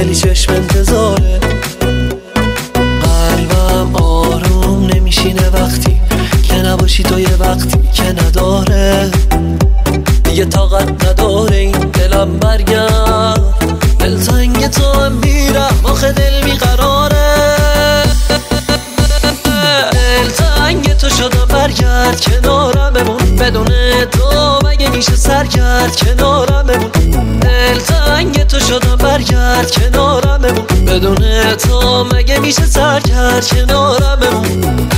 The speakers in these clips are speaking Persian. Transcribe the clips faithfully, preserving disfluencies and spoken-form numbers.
خیلی چشم انتظاره. قلبم آروم نمیشینه وقتی که نباشی تو، یه وقتی که نداره دیگه طاقت نداره این دلم برگرد. دلتنگ تو هم میرم آخه دل بیقراره. دلتنگ تو شدم برگرد کنارم بمون، بدون تو مگه میشه سرگرد کنارم بمون. دلتنگ تو شدم برگرد کنارم بمون، بدون تو مگه میشه سرگرد کنارم بمون.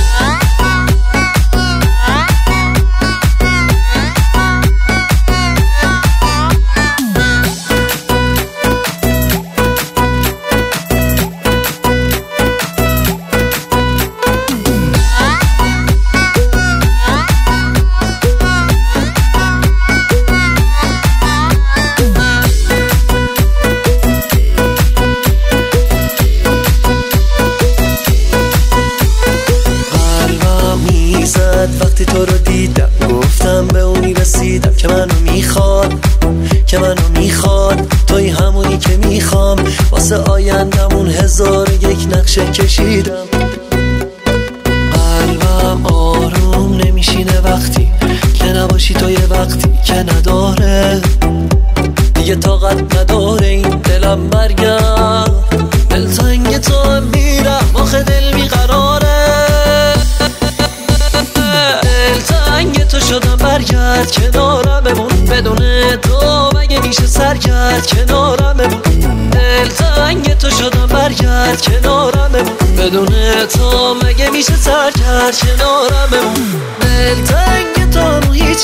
وقتی تو رو دیدم گفتم به اونی رسیدم که منو میخواد، که منو میخواد. توی همونی که میخوام، واسه آیندمون هزار یک نقشه کشیدم. قلبم آروم نمیشینه وقتی که نباشی تو، یه وقتی که نداره دیگه طاقت نداره این دلم برگرد. دلتنگ تو هم میرم آخه دل بیقراره. دلتنگ تو شدم برگرد کنارم بمون، بدون تو مگه میشه سرگرد کنارم بمون. دلتنگ تو شدم برگرد کنارم بمون، بدون تو مگه میشه سرگرد کنارم بمون. دلتنگ تو هم هیچ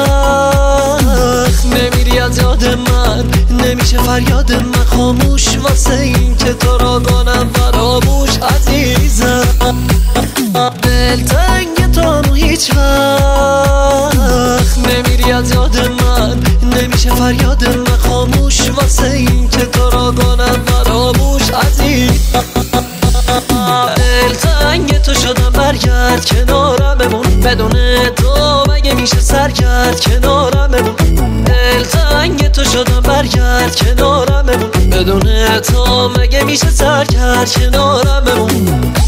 وقت نمیری از یاد من، نمیشه فریاد من خاموش واسه این که تو را کنم فراموش عزیزم. دلتنگ تو هم هیچ وقت نمیری از یاد من، نمیشه فریاد من خاموش واسه این که تو را کنم فراموش عزیزم. دلتنگ تو شدم برگرد کنارم بمون، بدون تو مگه میشه سرگرد کنارم بمون. دلتنگ تو شدم برگرد کنارم بمون، بدون تو مگه میشه سرگرد کنارم بمون.